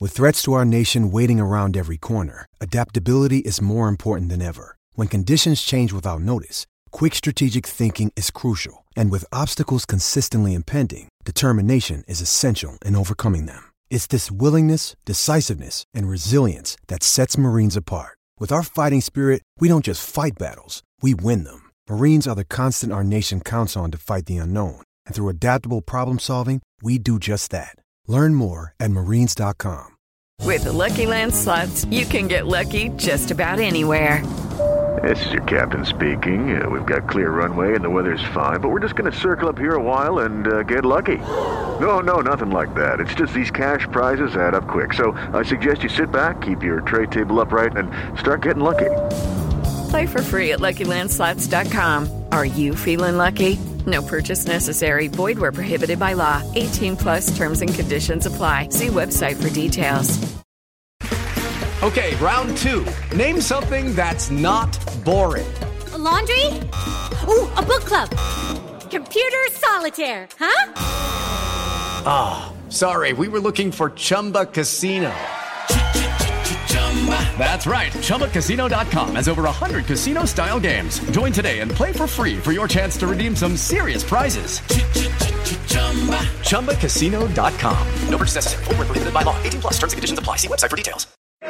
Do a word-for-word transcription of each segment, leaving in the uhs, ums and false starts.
With threats to our nation waiting around every corner, adaptability is more important than ever. When conditions change without notice, quick strategic thinking is crucial. And with obstacles consistently impending, determination is essential in overcoming them. It's this willingness, decisiveness, and resilience that sets Marines apart. With our fighting spirit, we don't just fight battles, we win them. Marines are the constant our nation counts on to fight the unknown. And through adaptable problem solving, we do just that. Learn more at marines dot com. With the Lucky Land Slots, you can get lucky just about anywhere. This is your captain speaking. Uh, we've got clear runway and the weather's fine, but we're just going to circle up here a while and uh, get lucky. No, no, nothing like that. It's just these cash prizes add up quick. So I suggest you sit back, keep your tray table upright, and start getting lucky. Play for free at lucky land slots dot com. Are you feeling lucky? No purchase necessary. Void where prohibited by law. eighteen plus terms and conditions apply. See website for details. Okay, round two. Name something that's not boring. A laundry? Ooh, a book club. Computer solitaire, huh? Ah, oh, sorry. We were looking for Chumba Casino. That's right. Chumba Casino dot com has over one hundred casino-style games. Join today and play for free for your chance to redeem some serious prizes. Chumba Casino dot com. No purchase necessary. Void where prohibited by law. eighteen plus terms and conditions apply. See website for details.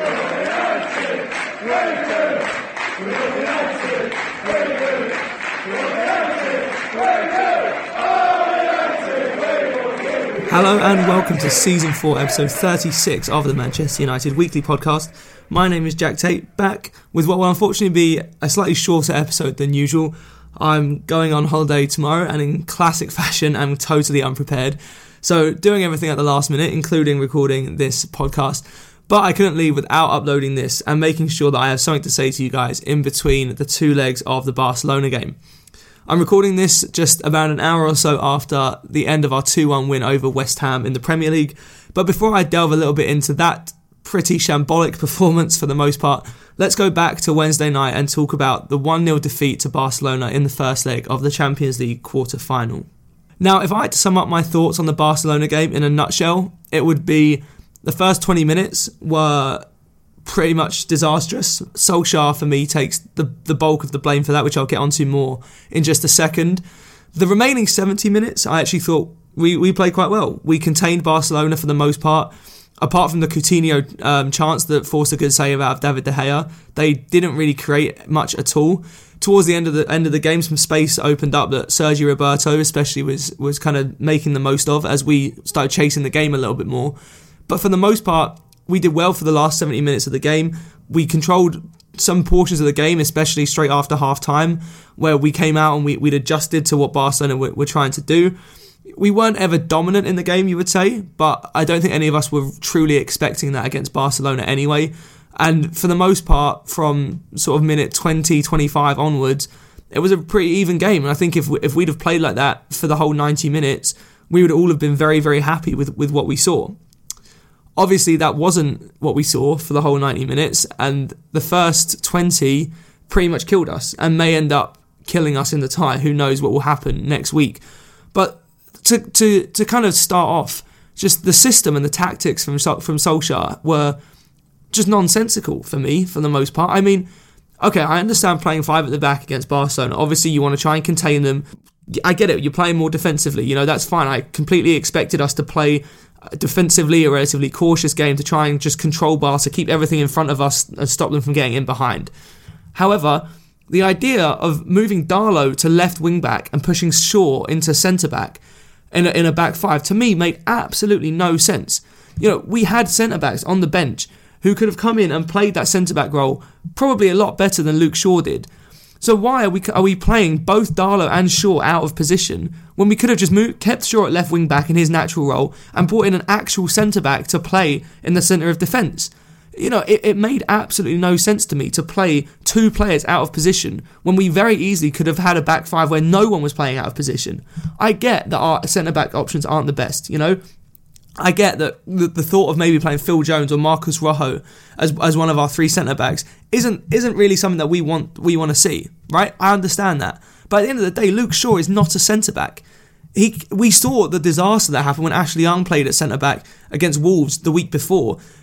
Hello and welcome to Season four, Episode thirty-six of the Manchester United Weekly Podcast. My name is Jack Tate, back with what will unfortunately be a slightly shorter episode than usual. I'm going on holiday tomorrow and in classic fashion I'm totally unprepared. So doing everything at the last minute, including recording this podcast. But I couldn't leave without uploading this and making sure that I have something to say to you guys in between the two legs of the Barcelona game. I'm recording this just about an hour or so after the end of our two one win over West Ham in the Premier League. But before I delve a little bit into that pretty shambolic performance for the most part, let's go back to Wednesday night and talk about the one nil defeat to Barcelona in the first leg of the Champions League quarter-final. Now, if I had to sum up my thoughts on the Barcelona game in a nutshell, it would be the first twenty minutes were pretty much disastrous. Solskjaer, for me, takes the, the bulk of the blame for that, which I'll get onto more in just a second. The remaining seventy minutes, I actually thought we, we played quite well. We contained Barcelona for the most part. Apart from the Coutinho um, chance that forced a good save out of David De Gea, they didn't really create much at all. Towards the end of the end of the game, some space opened up that Sergio Roberto especially was was kind of making the most of as we started chasing the game a little bit more. But for the most part, we did well for the last seventy minutes of the game. We controlled some portions of the game, especially straight after half-time, where we came out and we, we'd adjusted to what Barcelona were, were trying to do. We weren't ever dominant in the game, you would say, but I don't think any of us were truly expecting that against Barcelona anyway. And for the most part, from sort of minute twenty, twenty-five onwards, it was a pretty even game. And I think if we, if we'd have played like that for the whole ninety minutes, we would all have been very, very happy with, with what we saw. Obviously, that wasn't what we saw for the whole ninety minutes, and the first twenty pretty much killed us and may end up killing us in the tie. Who knows what will happen next week. But to to to kind of start off, just the system and the tactics from from Solskjaer were just nonsensical for me, for the most part. I mean, okay, I understand playing five at the back against Barcelona. Obviously, you want to try and contain them. I get it, you're playing more defensively, you know, that's fine. I completely expected us to play defensively a relatively cautious game to try and just control Barca, keep everything in front of us and stop them from getting in behind. However, the idea of moving Darlow to left wing back and pushing Shaw into centre back in a, in a back five, to me, made absolutely no sense. You know, we had centre backs on the bench who could have come in and played that centre back role probably a lot better than Luke Shaw did. So why are we are we playing both Darlow and Shaw out of position when we could have just moved, kept Shaw at left wing back in his natural role and brought in an actual centre back to play in the centre of defence? You know, it, it made absolutely no sense to me to play two players out of position when we very easily could have had a back five where no one was playing out of position. I get that our centre back options aren't the best, you know. I get that the, the thought of maybe playing Phil Jones or Marcus Rojo as as one of our three centre backs isn't isn't really something that we want we want to see, right? I understand that, but at the end of the day, Luke Shaw is not a centre back. He we saw the disaster that happened when Ashley Young played at centre back against Wolves the week before.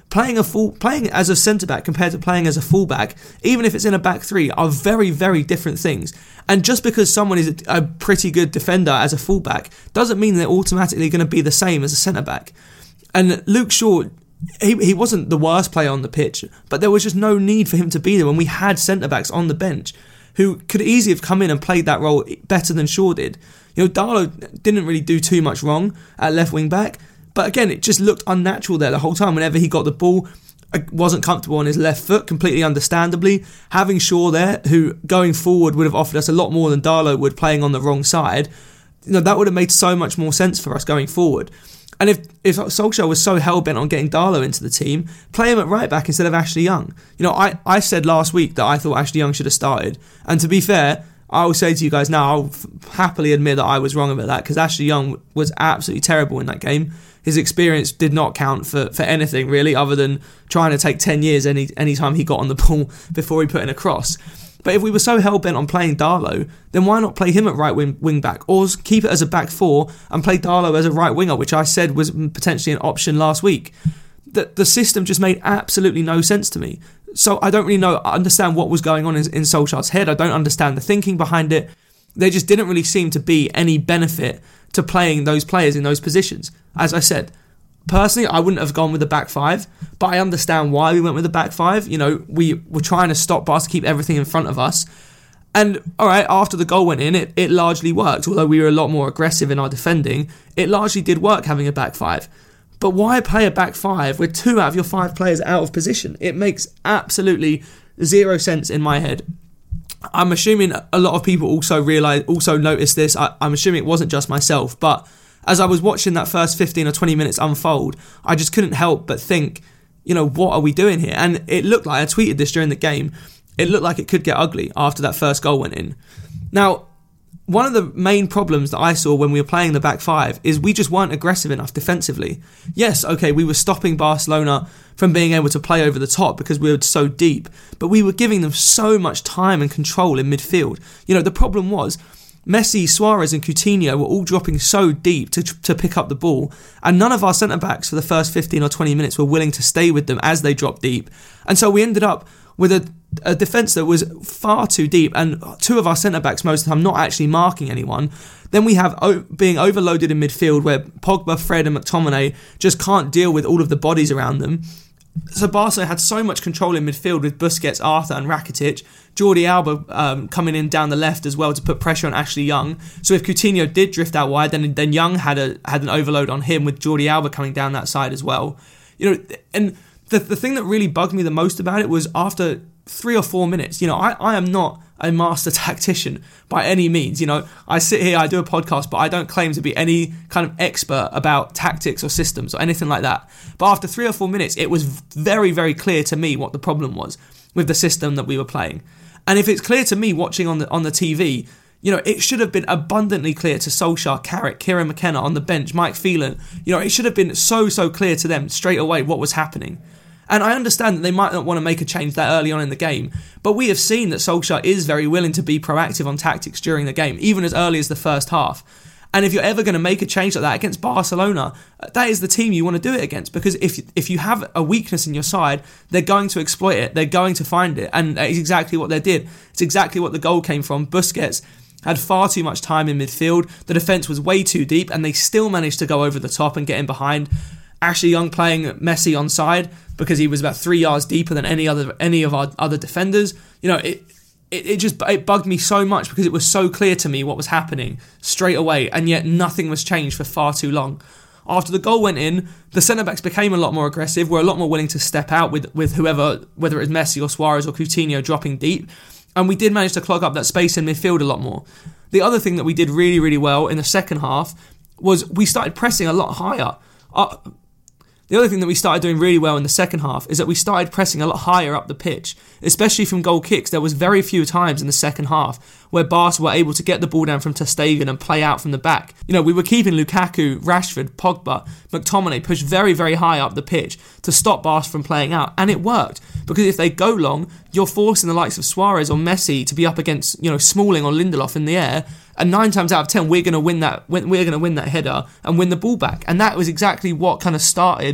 playing a full playing as a centre back compared to playing as a fullback, even if it's in a back three, are very, very different things. And just because someone is a, a pretty good defender as a fullback doesn't mean they're automatically going to be the same as a centre back. And Luke Shaw, he he wasn't the worst player on the pitch, but there was just no need for him to be there when we had centre backs on the bench who could easily have come in and played that role better than Shaw did. You know, Darlow didn't really do too much wrong at left wing back, but again, it just looked unnatural there the whole time. Whenever he got the ball, wasn't comfortable on his left foot, completely understandably. Having Shaw there, who going forward would have offered us a lot more than Darlow would playing on the wrong side, you know, that would have made so much more sense for us going forward. And if, if Solskjaer was so hell-bent on getting Darlow into the team, play him at right back instead of Ashley Young. You know, I, I said last week that I thought Ashley Young should have started. And to be fair, I will say to you guys now, I'll f- happily admit that I was wrong about that, because Ashley Young was absolutely terrible in that game. His experience did not count for, for anything, really, other than trying to take ten years any any time he got on the ball before he put in a cross. But if we were so hell-bent on playing Darlow, then why not play him at right wing, wing back, or keep it as a back four and play Darlow as a right winger, which I said was potentially an option last week. The, the system just made absolutely no sense to me. So I don't really know, understand what was going on in, in Solskjaer's head. I don't understand the thinking behind it. There just didn't really seem to be any benefit to playing those players in those positions. As I said, personally, I wouldn't have gone with the back five, but I understand why we went with the back five. You know, we were trying to stop Barca, keep everything in front of us. And, all right, after the goal went in, it, it largely worked. Although we were a lot more aggressive in our defending, it largely did work having a back five. But why play a back five with two out of your five players out of position? It makes absolutely zero sense in my head. I'm assuming a lot of people also realise, also noticed this. I, I'm assuming it wasn't just myself, but as I was watching that first fifteen or twenty minutes unfold, I just couldn't help but think, you know, what are we doing here? And it looked like, I tweeted this during the game, it looked like it could get ugly after that first goal went in. Now, one of the main problems that I saw when we were playing the back five is we just weren't aggressive enough defensively. Yes, okay, we were stopping Barcelona from being able to play over the top because we were so deep, but we were giving them so much time and control in midfield. You know, the problem was Messi, Suarez and Coutinho were all dropping so deep to to pick up the ball, and none of our centre-backs for the first fifteen or twenty minutes were willing to stay with them as they dropped deep. And so we ended up with a, a defence that was far too deep, and two of our centre-backs most of the time not actually marking anyone. Then we have o- being overloaded in midfield where Pogba, Fred and McTominay just can't deal with all of the bodies around them. So Barca had so much control in midfield with Busquets, Arthur and Rakitic. Jordi Alba um, coming in down the left as well to put pressure on Ashley Young. So if Coutinho did drift out wide, then then Young had a had an overload on him with Jordi Alba coming down that side as well. You know, and the the thing that really bugged me the most about it was after three or four minutes, you know, I, I am not a master tactician by any means. You know, I sit here, I do a podcast, but I don't claim to be any kind of expert about tactics or systems or anything like that. But after three or four minutes, it was very, very clear to me what the problem was with the system that we were playing. And if it's clear to me watching on the on the T V, you know, it should have been abundantly clear to Solskjaer, Carrick, Kieran McKenna on the bench, Mike Phelan. You know, it should have been so, so clear to them straight away what was happening. And I understand that they might not want to make a change that early on in the game, but we have seen that Solskjaer is very willing to be proactive on tactics during the game, even as early as the first half. And if you're ever going to make a change like that against Barcelona, that is the team you want to do it against, because if if you have a weakness in your side, they're going to exploit it, they're going to find it, and that is exactly what they did. It's exactly what the goal came from. Busquets had far too much time in midfield, the defence was way too deep, and they still managed to go over the top and get in behind. Ashley Young playing Messi on side because he was about three yards deeper than any other any of our other defenders. You know, it, it it just it bugged me so much because it was so clear to me what was happening straight away, and yet nothing was changed for far too long. After the goal went in, the centre-backs became a lot more aggressive, were a lot more willing to step out with, with whoever, whether it was Messi or Suarez or Coutinho dropping deep, and we did manage to clog up that space in midfield a lot more. The other thing that we did really, really well in the second half was we started pressing a lot higher. Uh, The other thing that we started doing really well in the second half is that we started pressing a lot higher up the pitch, especially from goal kicks. There was very few times in the second half where Barca were able to get the ball down from ter Stegen and play out from the back. You know, we were keeping Lukaku, Rashford, Pogba, McTominay pushed very, very high up the pitch to stop Barca from playing out, and it worked, because if they go long, you're forcing the likes of Suarez or Messi to be up against, you know, Smalling or Lindelof in the air, and nine times out of ten we're going to win that we're going to win that header and win the ball back. And that was exactly what kind of started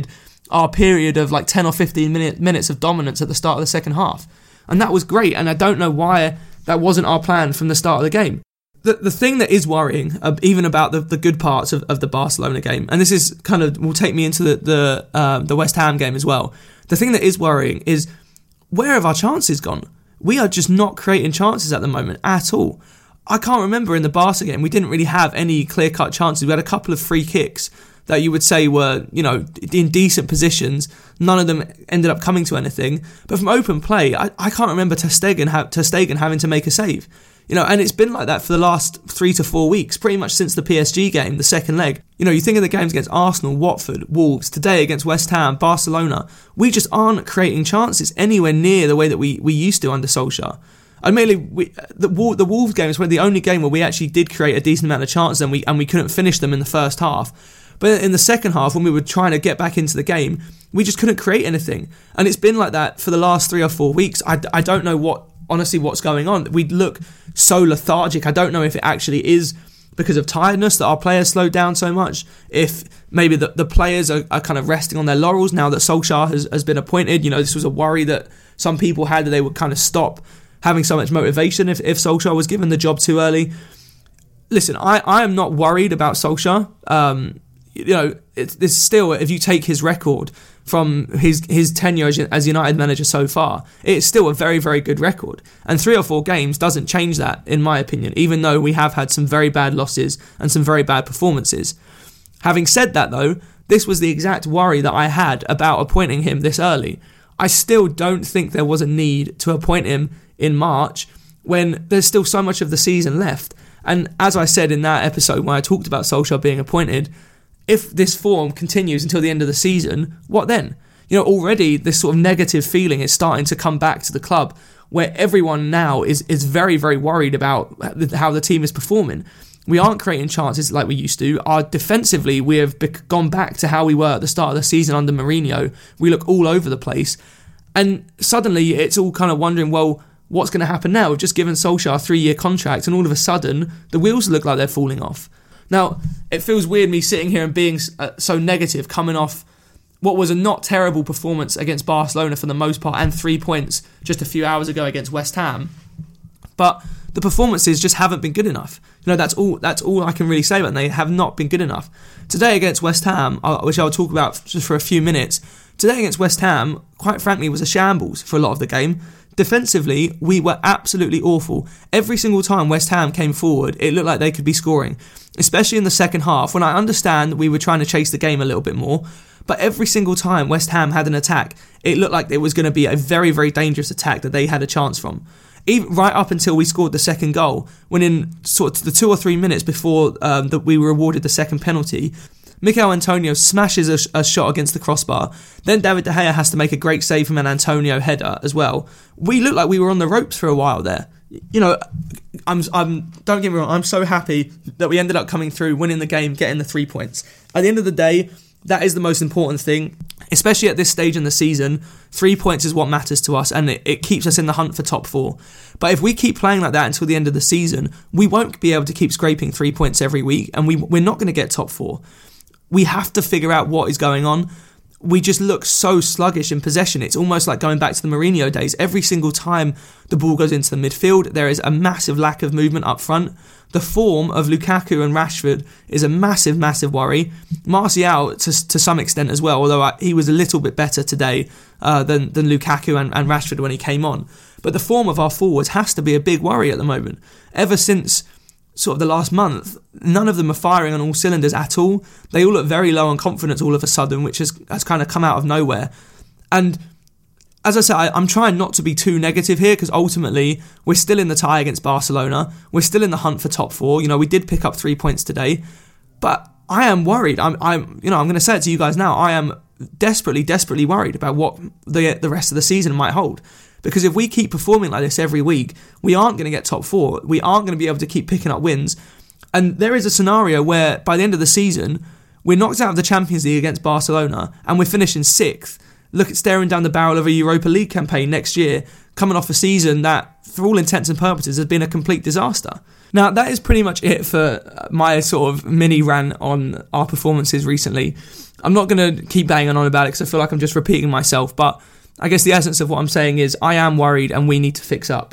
our period of like ten or fifteen minute, minutes of dominance at the start of the second half. And that was great, and I don't know why that wasn't our plan from the start of the game. The the thing that is worrying, uh, even about the, the good parts of, of the Barcelona game, and this is kind of, will take me into the the, um, the West Ham game as well. The thing that is worrying is, where have our chances gone? We are just not creating chances at the moment at all. I can't remember in the Barca game, we didn't really have any clear-cut chances. We had a couple of free kicks that you would say were, you know, in decent positions. None of them ended up coming to anything. But from open play, I, I can't remember Ter Stegen, ha- Ter Stegen having to make a save. You know, and it's been like that for the last three to four weeks, pretty much since the P S G game, the second leg. You know, you think of the games against Arsenal, Watford, Wolves, today against West Ham, Barcelona. We just aren't creating chances anywhere near the way that we, we used to under Solskjaer. Admittedly, we, the, the Wolves game is the only game where we actually did create a decent amount of chances and we and we couldn't finish them in the first half. But in the second half, when we were trying to get back into the game, we just couldn't create anything. And it's been like that for the last three or four weeks. I, I don't know what, honestly, what's going on. We look so lethargic. I don't know if it actually is because of tiredness that our players slowed down so much. If maybe the, the players are, are kind of resting on their laurels now that Solskjaer has, has been appointed. You know, this was a worry that some people had, that they would kind of stop having so much motivation if, if Solskjaer was given the job too early. Listen, I, I am not worried about Solskjaer. Um, you know, it's, it's still, if you take his record from his his tenure as, as United manager so far, it's still a very, very good record. And three or four games doesn't change that, in my opinion, even though we have had some very bad losses and some very bad performances. Having said that, though, this was the exact worry that I had about appointing him this early. I still don't think there was a need to appoint him in March when there's still so much of the season left. And as I said in that episode when I talked about Solskjaer being appointed, if this form continues until the end of the season, what then? You know, already this sort of negative feeling is starting to come back to the club, where everyone now is is very, very worried about how the team is performing. We aren't creating chances like we used to. Our defensively, we have bec- gone back to how we were at the start of the season under Mourinho. We look all over the place. And suddenly it's all kind of wondering, well, what's going to happen now? We've just given Solskjaer a three-year contract and all of a sudden the wheels look like they're falling off. Now, it feels weird me sitting here and being uh, so negative, coming off what was a not terrible performance against Barcelona for the most part, and three points just a few hours ago against West Ham. But the performances just haven't been good enough. You know, that's all that's all I can really say about them. They have not been good enough. Today against West Ham, which I'll talk about just for a few minutes, today against West Ham, quite frankly, was a shambles for a lot of the game. Defensively, we were absolutely awful. Every single time West Ham came forward, it looked like they could be scoring, especially in the second half, when I understand we were trying to chase the game a little bit more. But every single time West Ham had an attack, it looked like it was going to be a very, very dangerous attack that they had a chance from. Even right up until we scored the second goal, when in sort of the two or three minutes before um, that we were awarded the second penalty, Mikel Antonio smashes a, sh- a shot against the crossbar. Then David De Gea has to make a great save from an Antonio header as well. We looked like we were on the ropes for a while there. You know, I'm, I'm. Don't get me wrong, I'm so happy that we ended up coming through, winning the game, getting the three points. At the end of the day, that is the most important thing, especially at this stage in the season. Three points is what matters to us, and it, it keeps us in the hunt for top four. But if we keep playing like that until the end of the season, we won't be able to keep scraping three points every week, and we, we're not going to get top four. We have to figure out what is going on. We just look so sluggish in possession. It's almost like going back to the Mourinho days. Every single time the ball goes into the midfield, there is a massive lack of movement up front. The form of Lukaku and Rashford is a massive, massive worry. Martial, to, to some extent as well, although I, he was a little bit better today uh, than, than Lukaku and, and Rashford when he came on. But the form of our forwards has to be a big worry at the moment. Ever since sort of the last month, none of them are firing on all cylinders at all. They all look very low on confidence all of a sudden, which has, has kind of come out of nowhere. And as I said, I, I'm trying not to be too negative here, because ultimately we're still in the tie against Barcelona. We're still in the hunt for top four. You know, we did pick up three points today, but I am worried. I'm, I'm, you know, I'm going to say it to you guys now. I am desperately, desperately worried about what the the rest of the season might hold. Because if we keep performing like this every week, we aren't going to get top four. We aren't going to be able to keep picking up wins. And there is a scenario where by the end of the season, we're knocked out of the Champions League against Barcelona and we're finishing sixth. Look at staring down the barrel of a Europa League campaign next year, coming off a season that, for all intents and purposes, has been a complete disaster. Now, that is pretty much it for my sort of mini rant on our performances recently. I'm not going to keep banging on about it because I feel like I'm just repeating myself, but I guess the essence of what I'm saying is I am worried and we need to fix up.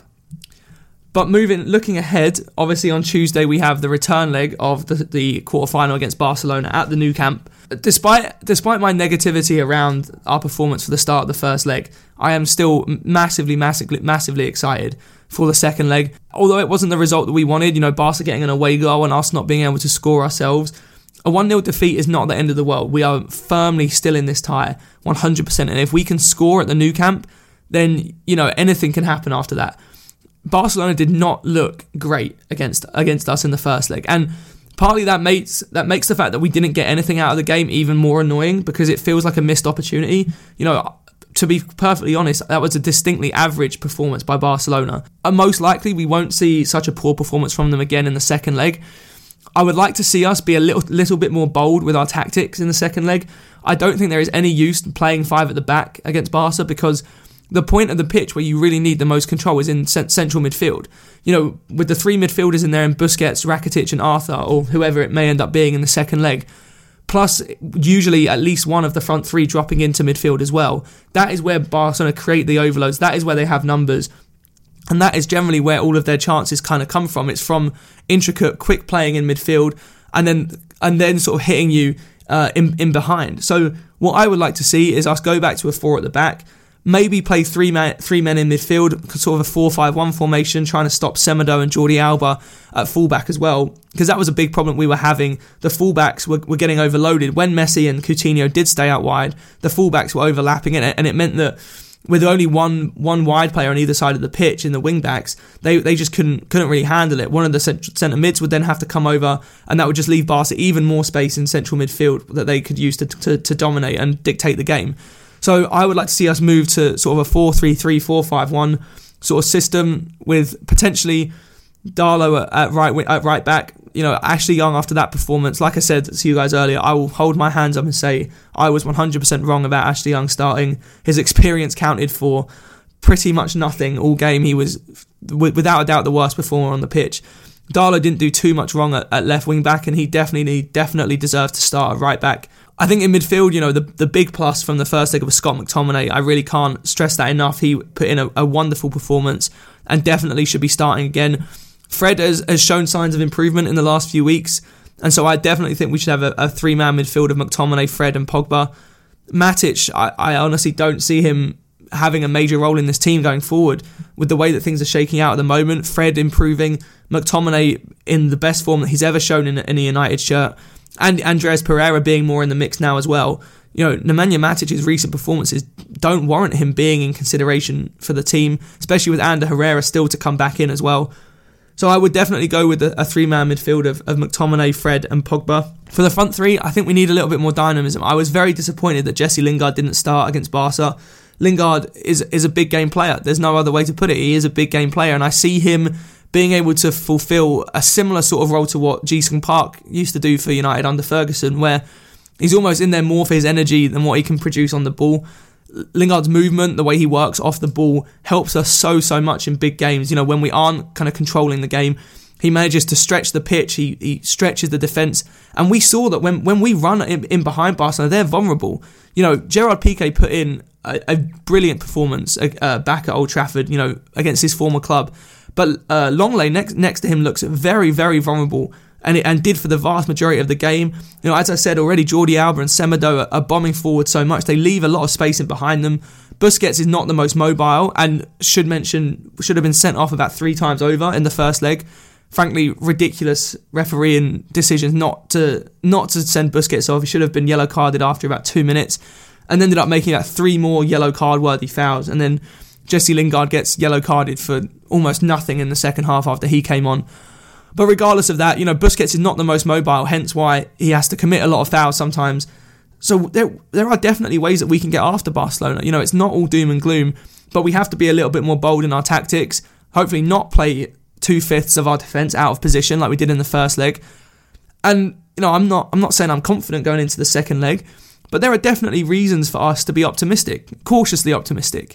But moving, looking ahead, obviously on Tuesday we have the return leg of the, the quarterfinal against Barcelona at the Nou Camp. Despite despite my negativity around our performance for the start of the first leg, I am still massively, massively, massively excited for the second leg. Although it wasn't the result that we wanted, you know, Barca getting an away goal and us not being able to score ourselves, a one nil defeat is not the end of the world. We are firmly still in this tie, one hundred percent. And if we can score at the Nou Camp, then, you know, anything can happen after that. Barcelona did not look great against against us in the first leg, and partly that makes that makes the fact that we didn't get anything out of the game even more annoying, because it feels like a missed opportunity. You know, to be perfectly honest, that was a distinctly average performance by Barcelona. And most likely we won't see such a poor performance from them again in the second leg. I would like to see us be a little little bit more bold with our tactics in the second leg. I don't think there is any use playing five at the back against Barca, because the point of the pitch where you really need the most control is in central midfield. You know, with the three midfielders in there in Busquets, Rakitic and Arthur, or whoever it may end up being in the second leg, plus usually at least one of the front three dropping into midfield as well. That is where Barcelona create the overloads. That is where they have numbers. And that is generally where all of their chances kind of come from. It's from intricate, quick playing in midfield and then and then sort of hitting you uh, in, in behind. So what I would like to see is us go back to a four at the back, maybe play three man, three men in midfield, sort of a four five one formation, trying to stop Semedo and Jordi Alba at fullback as well, because that was a big problem we were having. The fullbacks were, were getting overloaded. When Messi and Coutinho did stay out wide, the fullbacks were overlapping it, and it meant that with only one one wide player on either side of the pitch in the wing-backs, they, they just couldn't couldn't really handle it. One of the centre mids would then have to come over, and that would just leave Barca even more space in central midfield that they could use to to, to dominate and dictate the game. So I would like to see us move to sort of a four three three, four five one sort of system with potentially Darlow at, at right at right back. You know, Ashley Young, after that performance, like I said to you guys earlier, I will hold my hands up and say I was one hundred percent wrong about Ashley Young starting. His experience counted for pretty much nothing all game. He was, without a doubt, the worst performer on the pitch. Darlow didn't do too much wrong at, at left wing back, and he definitely definitely deserves to start at right back. I think in midfield, you know, the, the big plus from the first leg was Scott McTominay. I really can't stress that enough. He put in a, a wonderful performance and definitely should be starting again. Fred has, has shown signs of improvement in the last few weeks, and so I definitely think we should have a, a three-man midfield of McTominay, Fred and Pogba. Matic, I, I honestly don't see him having a major role in this team going forward with the way that things are shaking out at the moment. Fred improving, McTominay in the best form that he's ever shown in, in a United shirt, and Andreas Pereira being more in the mix now as well. You know, Nemanja Matic's recent performances don't warrant him being in consideration for the team, especially with Ander Herrera still to come back in as well. So I would definitely go with a, a three-man midfield of, of McTominay, Fred and Pogba. For the front three, I think we need a little bit more dynamism. I was very disappointed that Jesse Lingard didn't start against Barca. Lingard is is a big game player. There's no other way to put it. He is a big game player, and I see him being able to fulfil a similar sort of role to what Ji-sung Park used to do for United under Ferguson, where he's almost in there more for his energy than what he can produce on the ball. Lingard's movement, the way he works off the ball, helps us so, so much in big games. You know, when we aren't kind of controlling the game, he manages to stretch the pitch, he, he stretches the defence, and we saw that when, when we run in, in behind Barcelona, they're vulnerable. You know, Gerard Piqué put in a, a brilliant performance uh, back at Old Trafford, you know, against his former club. But uh, Longley next next to him looks very, very vulnerable, and it, and did for the vast majority of the game. You know, as I said already, Jordi Alba and Semedo are, are bombing forward so much they leave a lot of space in behind them. Busquets is not the most mobile, and should mention should have been sent off about three times over in the first leg. Frankly, ridiculous refereeing decisions not to not to send Busquets off. He should have been yellow carded after about two minutes, and ended up making about three more yellow card worthy fouls, and then Jesse Lingard gets yellow carded for almost nothing in the second half after he came on. But regardless of that, you know, Busquets is not the most mobile, hence why he has to commit a lot of fouls sometimes. So there there are definitely ways that we can get after Barcelona. You know, it's not all doom and gloom, but we have to be a little bit more bold in our tactics. Hopefully not play two-fifths of our defence out of position like we did in the first leg. And, you know, I'm not I'm not saying I'm confident going into the second leg, but there are definitely reasons for us to be optimistic, cautiously optimistic.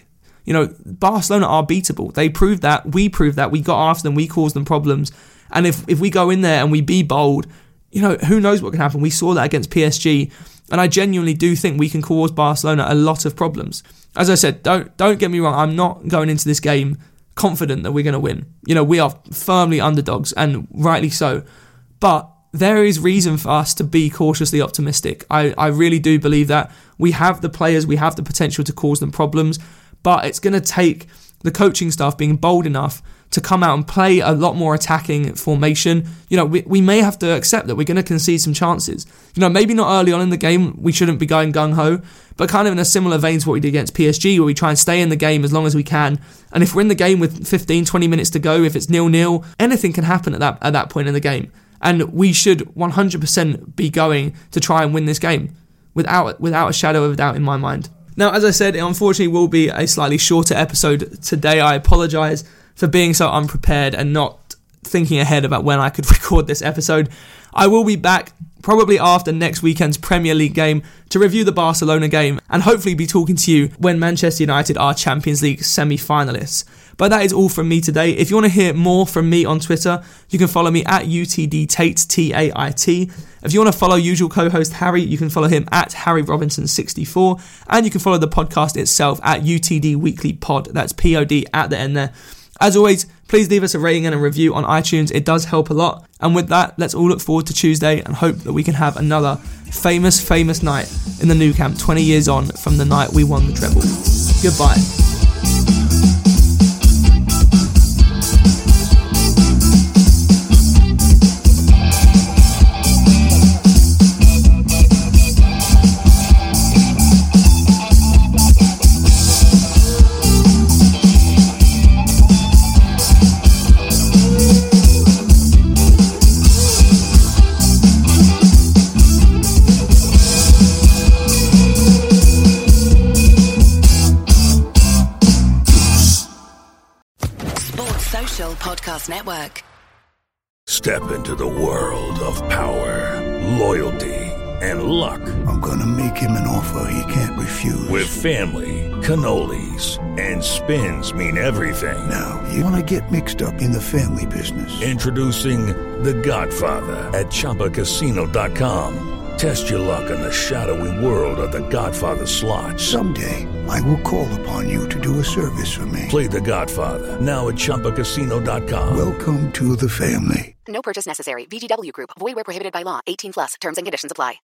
You know, Barcelona are beatable. They proved that. We proved that. We got after them. We caused them problems. And if, if we go in there and we be bold, you know, who knows what can happen. We saw that against P S G. And I genuinely do think we can cause Barcelona a lot of problems. As I said, don't don't get me wrong. I'm not going into this game confident that we're going to win. You know, we are firmly underdogs, and rightly so. But there is reason for us to be cautiously optimistic. I, I really do believe that we have the players, we have the potential to cause them problems, but it's going to take the coaching staff being bold enough to come out and play a lot more attacking formation. You know, we, we may have to accept that we're going to concede some chances. You know, maybe not early on in the game, we shouldn't be going gung-ho, but kind of in a similar vein to what we did against P S G, where we try and stay in the game as long as we can. And if we're in the game with fifteen, twenty minutes to go, if it's nil-nil, anything can happen at that at that point in the game. And we should one hundred percent be going to try and win this game, without without a shadow of a doubt in my mind. Now, as I said, it unfortunately will be a slightly shorter episode today. I apologise for being so unprepared and not thinking ahead about when I could record this episode. I will be back probably after next weekend's Premier League game to review the Barcelona game and hopefully be talking to you when Manchester United are Champions League semi-finalists. But that is all from me today. If you want to hear more from me on Twitter, you can follow me at U T D Tate, T A I T. If you want to follow usual co-host Harry, you can follow him at Harry Robinson sixty-four. And you can follow the podcast itself at U T D Weekly Pod. That's P O D at the end there. As always, please leave us a rating and a review on iTunes. It does help a lot. And with that, let's all look forward to Tuesday and hope that we can have another famous, famous night in the Nou Camp twenty years on from the night we won the treble. Goodbye. Podcast Network. Step into the world of power, loyalty, and luck. I'm gonna make him an offer he can't refuse. With family, cannolis, and spins mean everything. Now, you wanna get mixed up in the family business. Introducing The Godfather at Chumba Casino dot com. Test your luck in the shadowy world of The Godfather slot. Someday, I will call upon you to do a service for me. Play The Godfather, now at Chumba Casino dot com. Welcome to the family. No purchase necessary. V G W Group. Void where prohibited by law. eighteen plus. Terms and conditions apply.